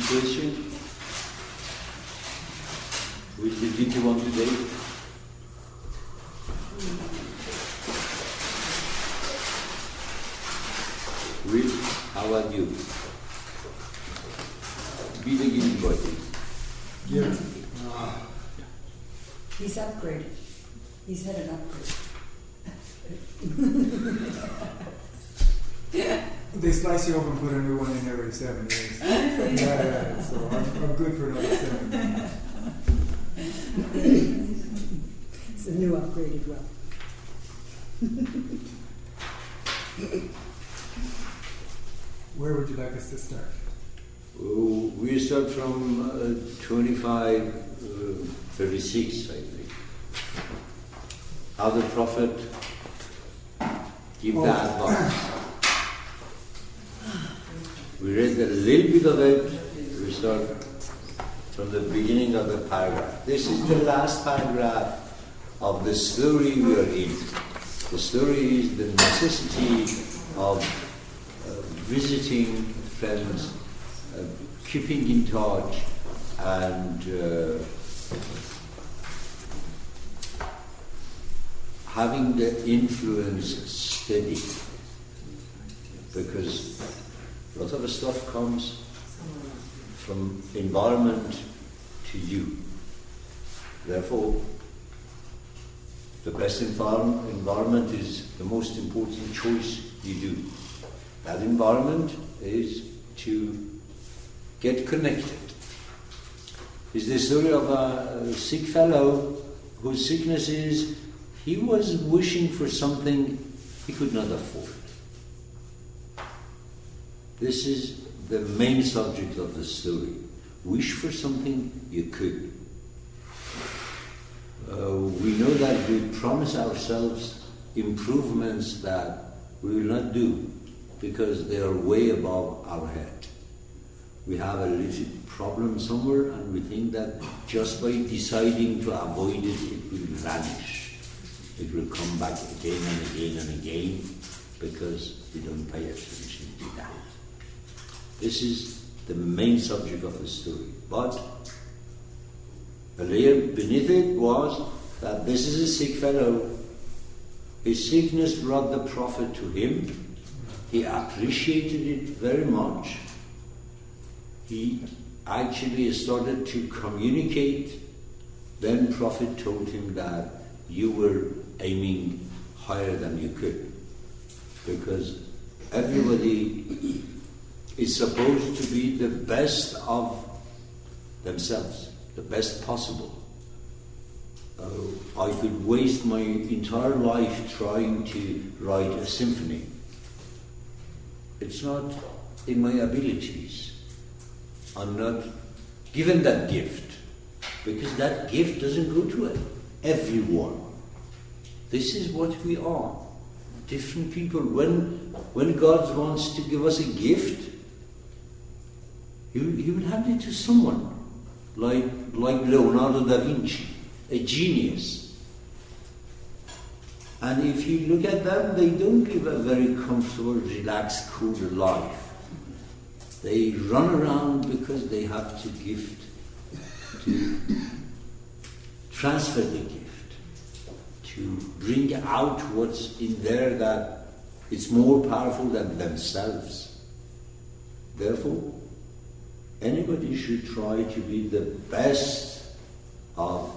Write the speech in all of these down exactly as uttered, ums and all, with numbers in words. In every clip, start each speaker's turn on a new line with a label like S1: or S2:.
S1: question? Which the G T one today? Will, how are you? Be the guinea boy.
S2: Yeah.
S3: Uh, he's upgraded. He's had an upgrade.
S2: They slice you open and put a new one in every seven years. yeah, yeah, so I'm, I'm good for another seven.
S3: It's a new upgraded well.
S2: Where would you like us to start?
S1: Oh, we start from uh, twenty-five, uh, thirty-six, I think. How the Prophet gave
S2: Oh.
S1: the advice. We read a little bit of it. We start from the beginning of the paragraph. This is the last paragraph of the story we are in. The story is the necessity of uh, visiting friends, uh, keeping in touch, and uh, having the influence steady. Because a lot of stuff comes from environment to you. Therefore, the best environment, environment is the most important choice you do. That environment is to get connected. It's the story of a sick fellow whose sickness is he was wishing for something he could not afford. This is the main subject of the story. Wish for something you could. Uh, we know that we promise ourselves improvements that we will not do because they are way above our head. We have a little problem somewhere and we think that just by deciding to avoid it, it will vanish. It will come back again and again and again because we don't pay attention to that. This is the main subject of the story. But a layer beneath it was that this is a sick fellow. His sickness brought the Prophet to him. He appreciated it very much. He actually started to communicate. Then Prophet told him that you were aiming higher than you could. Because everybody is supposed to be the best of themselves, the best possible. Uh, I could waste my entire life trying to write a symphony. It's not in my abilities. I'm not given that gift, because that gift doesn't go to everyone. This is what we are, different people. When, when God wants to give us a gift, He will, he will hand it to someone, like, like Leonardo da Vinci, a genius. And if you look at them, they don't live a very comfortable, relaxed, cool life. They run around because they have to gift, to transfer the gift, to bring out what's in there that it's more powerful than themselves. Therefore, anybody should try to be the best of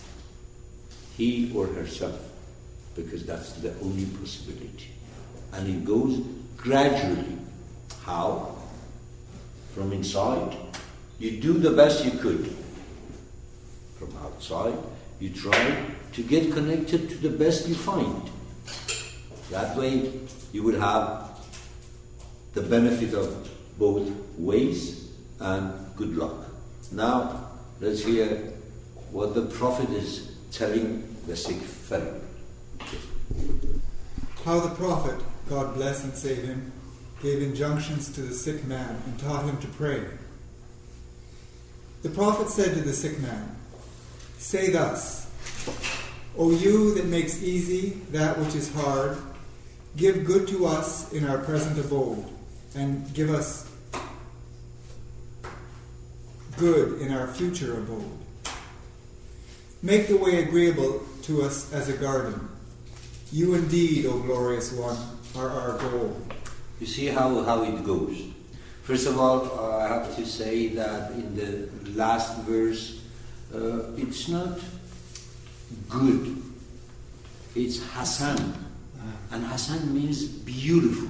S1: he or herself, because that's the only possibility. And it goes gradually. How? From inside, you do the best you could. From outside, you try to get connected to the best you find. That way, you will have the benefit of both ways and good luck. Now, let's hear what the Prophet is telling the sick fellow.
S2: How the Prophet, God bless and save him, gave injunctions to the sick man and taught him to pray. The Prophet said to the sick man, "Say thus, O you that makes easy that which is hard, give good to us in our present abode, and give us good in our future abode. Make the way agreeable to us as a garden. You indeed, O glorious one, are our goal.
S1: You see how, how it goes. First of all, uh, I have to say that in the last verse, uh, it's not good. It's Hassan. And Hassan means beautiful,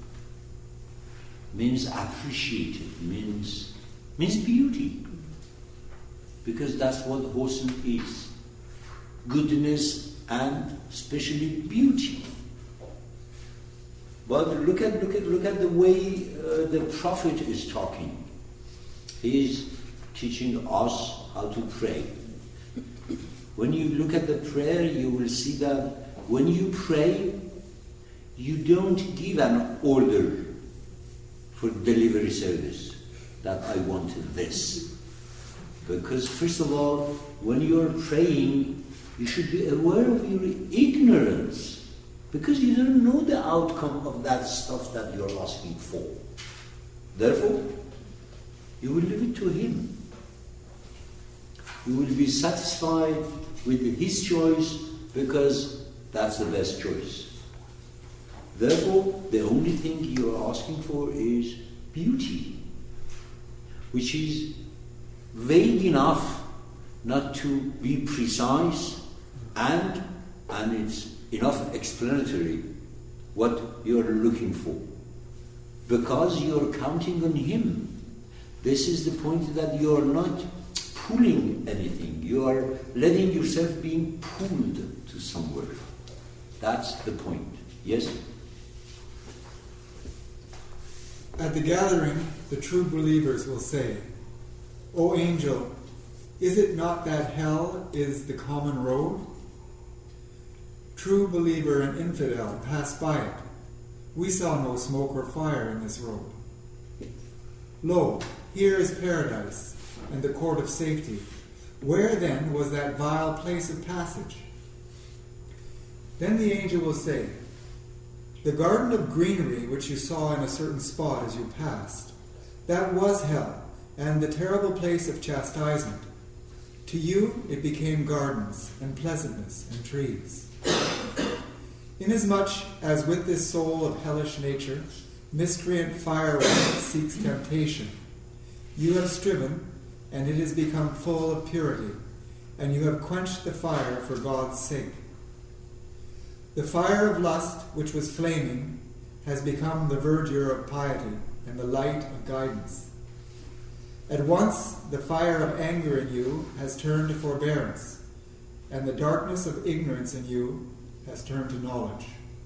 S1: means appreciated, means, means beauty. Because that's what Hosn is. Goodness and especially beauty. But look at look at look at the way uh, the Prophet is talking. He is teaching us how to pray. When you look at the prayer, you will see that when you pray, you don't give an order for delivery service that I want this. Because first of all, when you are praying, you should be aware of your ignorance. Because you don't know the outcome of that stuff that you're asking for. Therefore, you will leave it to Him. You will be satisfied with His choice because that's the best choice. Therefore, the only thing you're asking for is beauty, which is vague enough not to be precise, and and it's enough explanatory what you're looking for. Because you're counting on Him. This is the point that you're not pulling anything. You are letting yourself being pulled to somewhere. That's the point. Yes?
S2: At the gathering, the true believers will say, O angel, is it not that hell is the common road? True believer and infidel pass by it. We saw no smoke or fire in this road. Lo, here is paradise and the court of safety. Where then was that vile place of passage? Then the angel will say, the garden of greenery which you saw in a certain spot as you passed, that was hell and the terrible place of chastisement. To you it became gardens and pleasantness and trees. Inasmuch as with this soul of hellish nature, miscreant firewood seeks temptation, you have striven, and it has become full of purity, and you have quenched the fire for God's sake. The fire of lust, which was flaming, has become the verdure of piety and the light of guidance. At once the fire of anger in you has turned to forbearance, and the darkness of ignorance in you has turned to knowledge.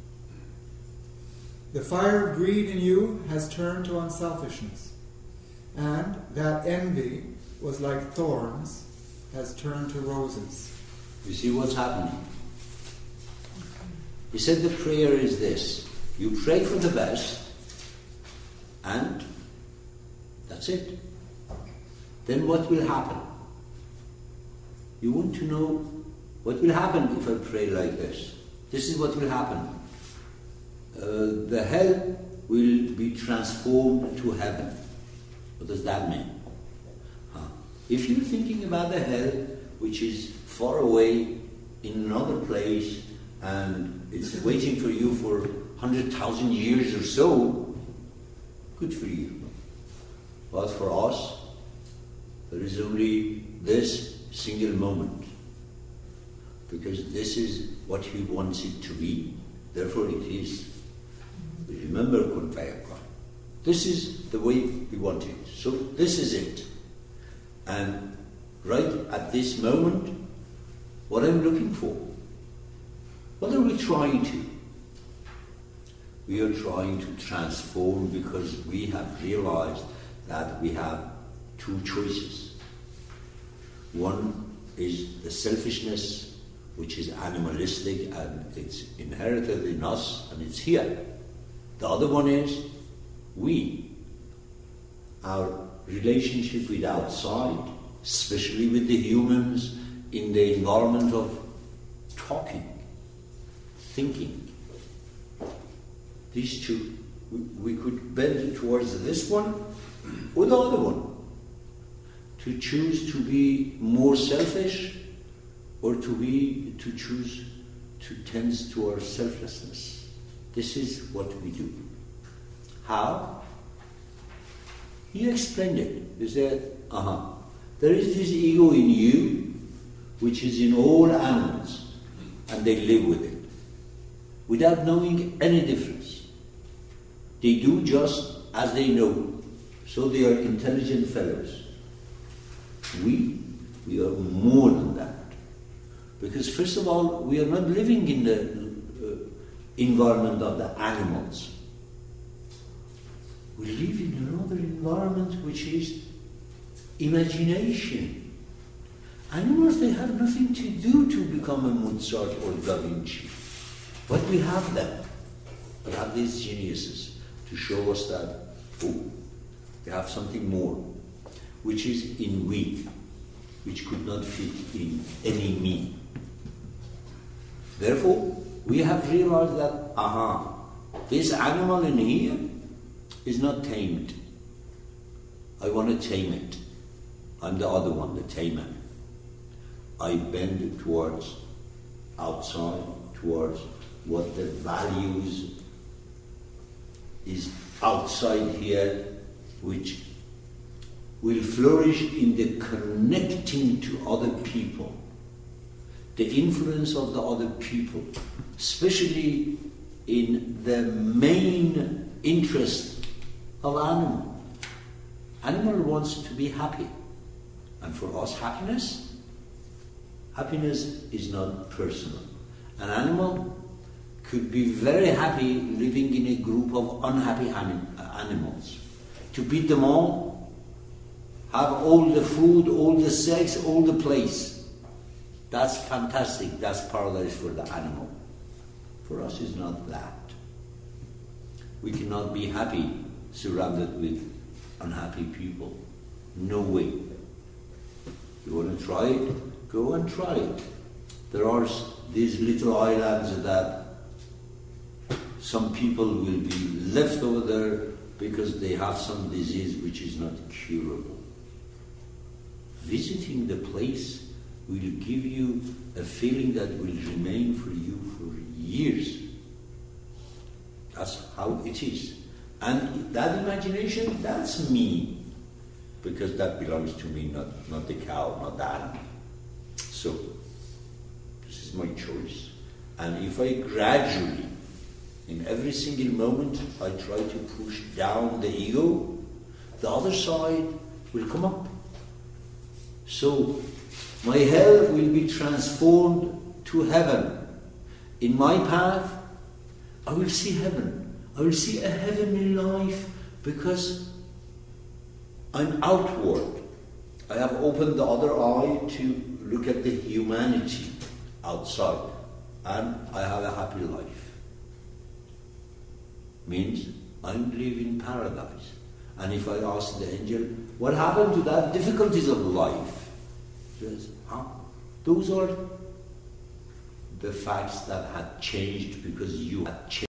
S2: The fire of greed in you has turned to unselfishness, and that envy was like thorns has turned to roses.
S1: You see what's happening? He said the prayer is this. You pray for the best, and that's it. Then what will happen? You want to know what will happen if I pray like this. This is what will happen. Uh, the hell will be transformed to heaven. What does that mean? Huh? If you're thinking about the hell, which is far away in another place, and it's waiting for you for one hundred thousand years or so, good for you. But for us, there is only this single moment. Because this is what He wants it to be, therefore it is. Remember, kun fayakun. This is the way He wanted it. So this is it. And right at this moment, what I'm looking for, what are we trying to? We are trying to transform because we have realized that we have two choices. One is the selfishness, which is animalistic and it's inherited in us and it's here. The other one is we, our relationship with outside, especially with the humans in the environment of talking, thinking. These two, we, we could bend towards this one or the other one. to choose to be more selfish or to be to choose to tend to our selflessness. This is what we do. How? He explained it. He said, uh-huh, there is this ego in you which is in all animals, and they live with it without knowing any difference. They do just as they know, so they are intelligent fellows. We, we are more than that. Because first of all, we are not living in the uh, environment of the animals. We live in another environment which is imagination. Animals, they have nothing to do to become a Mozart or Da Vinci. But we have them. We have these geniuses to show us that, oh, we have something more, which is in we, which could not fit in any me. Therefore, we have realized that, aha, this animal in here is not tamed. I want to tame it. I'm the other one, the tamer. I bend towards outside, towards what the values is outside here, which will flourish in the connecting to other people, the influence of the other people, especially in the main interest of animal. Animal wants to be happy. And for us, happiness? Happiness is not personal. An animal could be very happy living in a group of unhappy anim- animals. To beat them all, have all the food, all the sex, all the place. That's fantastic. That's paradise for the animal. For us, it's not that. We cannot be happy surrounded with unhappy people. No way. You want to try it? Go and try it. There are these little islands that some people will be left over there because they have some disease which is not curable. Visiting the place will give you a feeling that will remain for you for years. That's how it is. And that imagination, that's me. Because that belongs to me, not, not the cow, not the animal. So, this is my choice. And if I gradually, in every single moment, I try to push down the ego, the other side will come up. So, my hell will be transformed to heaven. In my path, I will see heaven. I will see a heavenly life because I'm outward. I have opened the other eye to look at the humanity outside, and I have a happy life. Means I'm living paradise. And if I ask the angel, what happened to that difficulties of life? He says, huh? Those are the facts that had changed because you had changed.